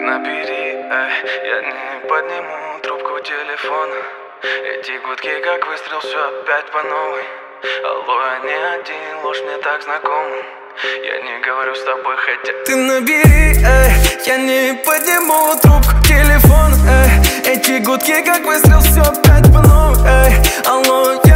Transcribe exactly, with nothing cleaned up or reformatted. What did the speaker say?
набери, эй, я не подниму трубку телефона. Эти гудки как выстрел, все опять по новой. Алло, я не один, ложь мне так знакома. Я не говорю с тобой, хотя ты набери, эй, я не подниму трубку телефона, эй. Эти гудки как выстрел, все опять по новой, эй. Алло,